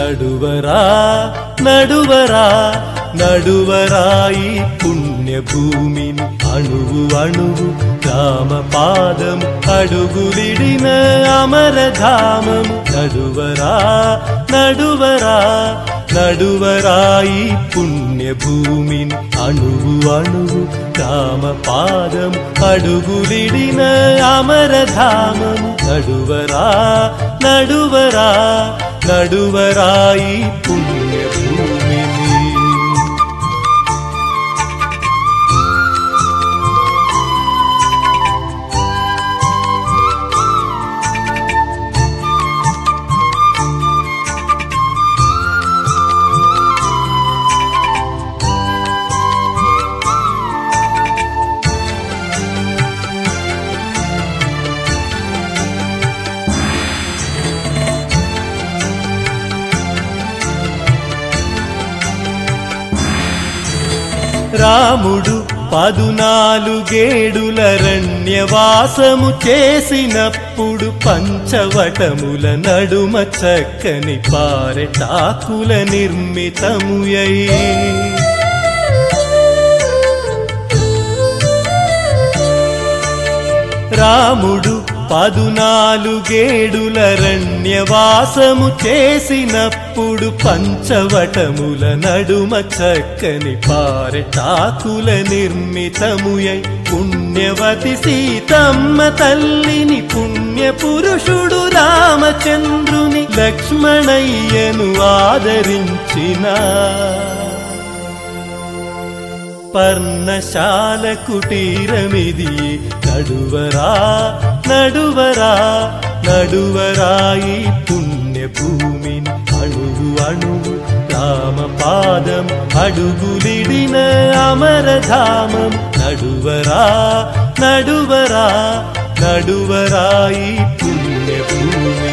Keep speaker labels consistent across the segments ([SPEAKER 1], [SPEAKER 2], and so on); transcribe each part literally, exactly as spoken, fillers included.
[SPEAKER 1] నడువరా నడువరా నడువరాయి పుణ్య భూమిని అణువు అణువు రామ పాదం అడుగులిడిన అమరధామము నడువరా నడువరా నడువరాయి పుణ్య భూమిని అణువు అణువు రామ పాదం అడుగులిడిన అమరధామము నడువరా నడువరా నడువరాయి పుణ్య భూమిని రాముడు పదునాలుగేడులరణ్యవాసము చేసినప్పుడు పంచవటముల నడుమ చక్కని పారెటాకుల నిర్మితముయై రాముడు పదునాలుగేడులరణ్యవాసము చేసినప్పుడు పంచవటముల నడుమ చక్కని పారెటాకుల నిర్మితముయై పుణ్యవతి సీతమ్మ తల్లిని పుణ్య పురుషుడు రామచంద్రుని లక్ష్మణయ్యను ఆదరించిన పర్ణశాల కుటీరమిది నడువరా నడువరా నడువరాయి పుణ్య భూమిని అణువు అణువు రామ పాదం అడుగులిడిన అమరధామం నడువరా నడువరా నడువరాయి పుణ్య భూమిని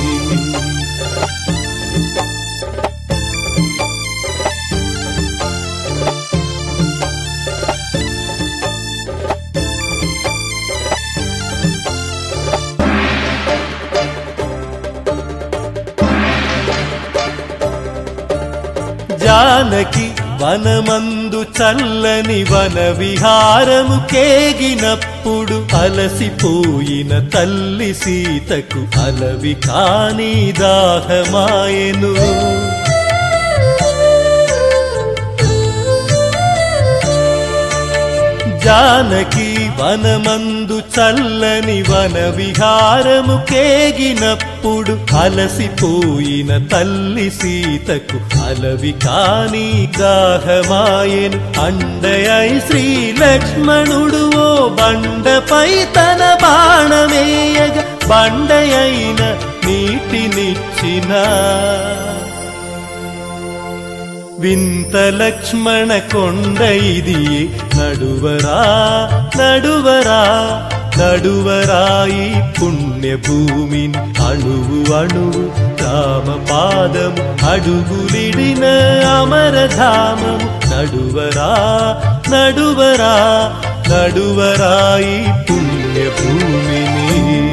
[SPEAKER 1] జానకి వనమందు చల్లని వన విహారము కేగినప్పుడు అలసిపోయిన తల్లి సీతకు అలవి కాని దాహమాయెను జానకి వనమందు చల్లని వన విహారము కేగినప్పుడు అలసిపోయిన తల్లి సీతకు అలవి కాని దాహమాయెను అండయై శ్రీ లక్ష్మణుడు ఓ బండపై తన బాణమేయగ బండయైన నీటినిచ్చిన వింత లక్ష్మణ కొండ ఇది నడువరా నడువరా నడువరాయి పుణ్య భూమిని అణువు అణువు రామ పాదం అడుగులిడిన అమరధామము నడువరా నడువరా నడువరాయి పుణ్య భూమిని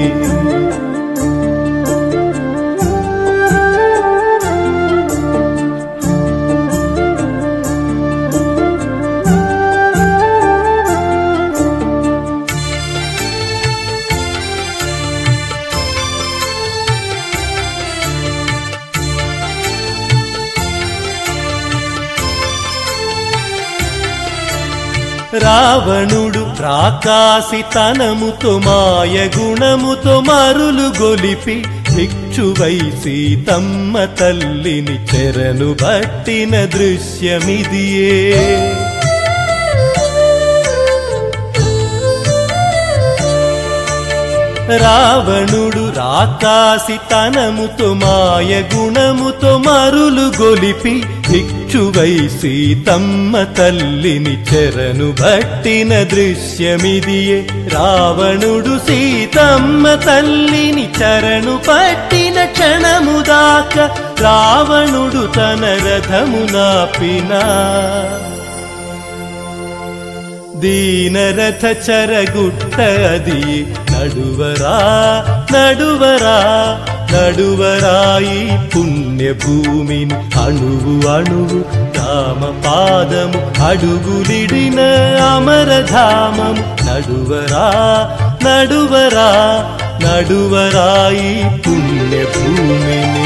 [SPEAKER 1] రావణుడు రాకాసితనముతో మాయ గుణముతో మరులు గొలిపి భిక్షువై సీతమ్మ తల్లిని చెరను బట్టిన దృశ్యమిదియే రావణుడు రాకాసితనముతో మాయ గుణముతో మరులు గొలిపి భిక్షువై సీతమ్మ తల్లిని చెరను బట్టిన దృశ్యమిదియే రావణుడు సీతమ్మ తల్లిని చెరను పట్టిన క్షణము దాకా రావణుడు తన రథము నాపినా దీనరథ చరగుట్ట అది నడువరా నడువరా నడువరాయి పుణ్యభూమిని అణువు అణువు రామ పాదము అడుగులిడిన అమరధామము నడువరా నడువరా నడువరాయి పుణ్యభూమిని.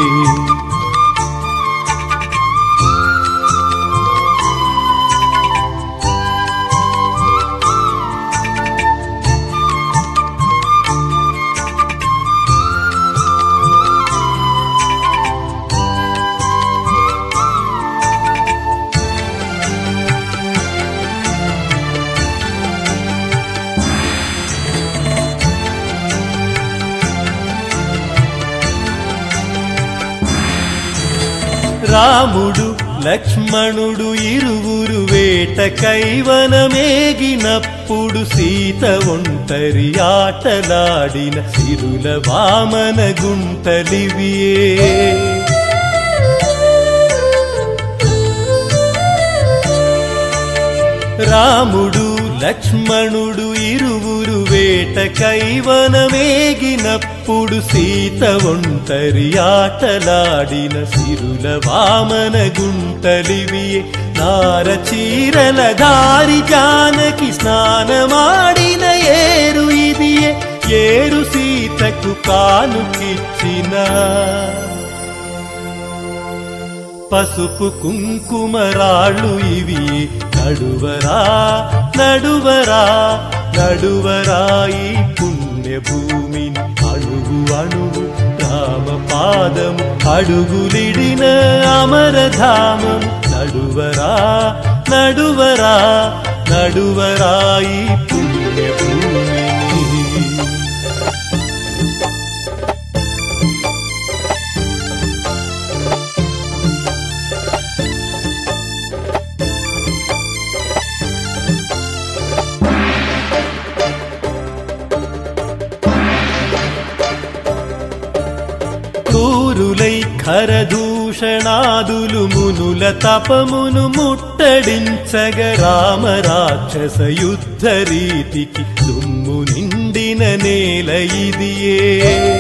[SPEAKER 1] రాముడు లక్ష్మణుడు ఇరువురు వేట కైవనమేగినప్పుడు సీత ఒంటరి ఆటలాడిన సిరుల వామన గుంటలివియే. రాముడు లక్ష్మణుడు ఇరువురు వేట కైవనమేగినప్పుడు సీత ఒంటరి ఆటలాడిన సిరుల వామన గుంటలివియే. నారచీరల దారి జానకి స్నానమాడిన ఏరు ఇదియే. ఏరు సీతకు కానుకిచ్చిన పసుపు కుంకుమరాళ్ళు ఇవి. నడువరా నడువరా నడువరాయి పుణ్యభూమిని అణువు అణువు రామ పాదము అడుగులిడిన అమరధామం నడువరా నడువరా నడువరాయి పుణ్యభూమిని. క్రూరులై ఖరదూషణాదులు మునుల తపమును ముట్టడించగ రామ రాక్షస యుద్ధ రీతికి దుమ్ము నిండిన నేల ఇదియే.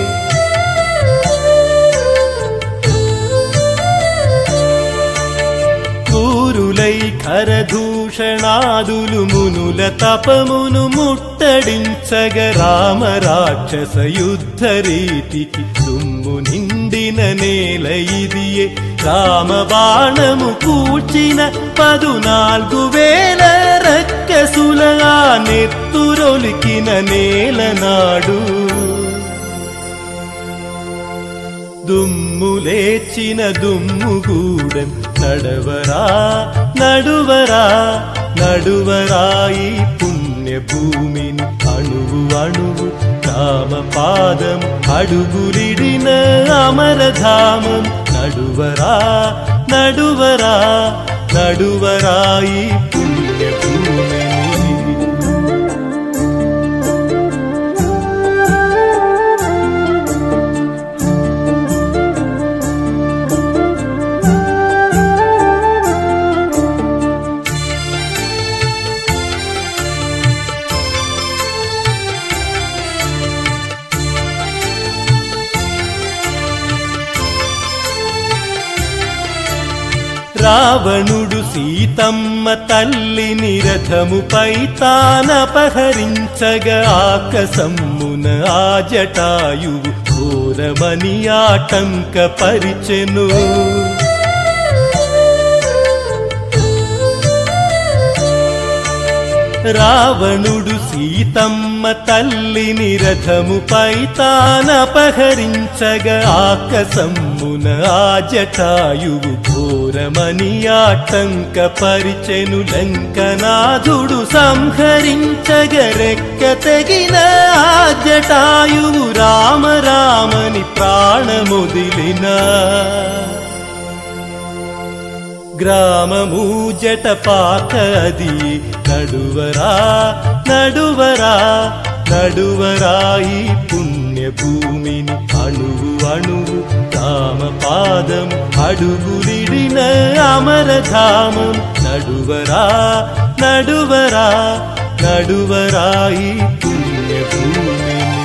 [SPEAKER 1] క్రూరులై ఖరదూషణాదులు మునుల తపమును ముట్టడించగ రామ రాక్షస యుద్ధ రీతికి దుమ్ము నిండిన నేల ఇదియే. రామ బాణము కూర్చిన పదునాలుగు వేల రక్కసుల నెత్తురొలికిన నేల నాడు. దుమ్ము లేచిన దుమ్ముగూడెం నడవరా నడువరా నడువరాయి పుణ్యభూమిని అణువు అణువు రామ పాదం అడుగులిడిన అమరధామం నడువరా నడువరా నడువరాయి పుణ్యభూమిని. రావణుడు సీతమ్మ తల్లిని రథముపై తానపహరించగా ఆకసమ్మున ఆ జటాయువు ఘోరమని ఆటంక పరిచెను. రావణుడు సీతమ్మ తల్లిని రథముపై తానపహరించగా ఆకసమ్మున ఆ జటాయువు ఘోరమని ఆటంక పరిచెను. లంకనాథుడు సంహరించగ రెక్క తెగిన ఆ జటాయువు రామ రామని ప్రాణముదిలిన. గ్రామము జటపాక అది నడువరా నడువరా నడువరాయి పుణ్యభూమిని అణువు అణువు రామ పాదం అడుగులిడిన అమరధామం నడువరా నడువరా నడువరాయి పుణ్యభూమిని.